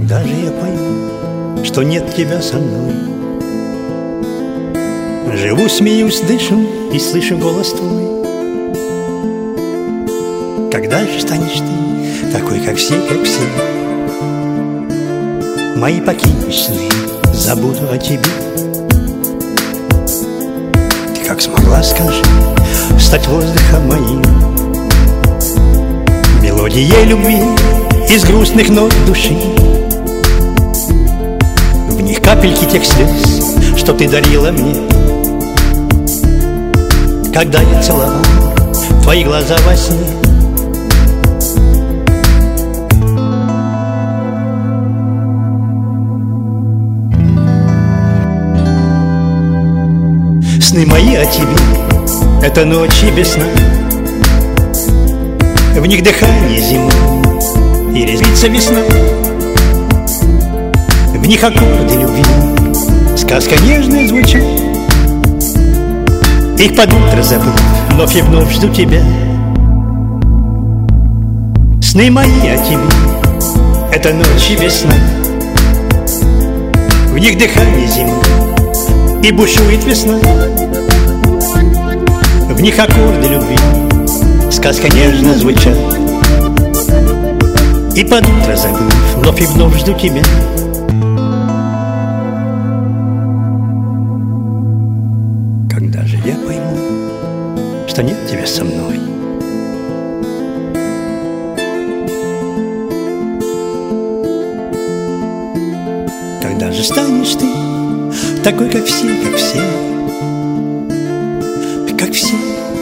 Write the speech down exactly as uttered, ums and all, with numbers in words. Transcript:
Когда же я пойму, что нет тебя со мной? Живу, смеюсь, дышу и слышу голос твой. Когда же станешь ты такой, как все, как все? Мои покинешь сны, забуду о тебе. Ты как смогла, скажи, стать воздухом моим, мелодией любви из грустных нот души. В них капельки тех слез, что ты дарила мне, когда я целовал твои глаза во сне. Сны мои о тебе — это ночи без сна. В них дыхание зимы и резвится весна. В них аккорды любви, сказка нежная звучит. Их под утро забыл, вновь и вновь жду тебя. Сны мои о тебе — это ночи без сна. В них дыхание зимы и бушует весна. В них аккорды любви, сказка нежно звучат. И под утро забыв, вновь и вновь жду тебя. Когда же я пойму, что нет тебя со мной? Когда же станешь ты такой, как все, как все, как все?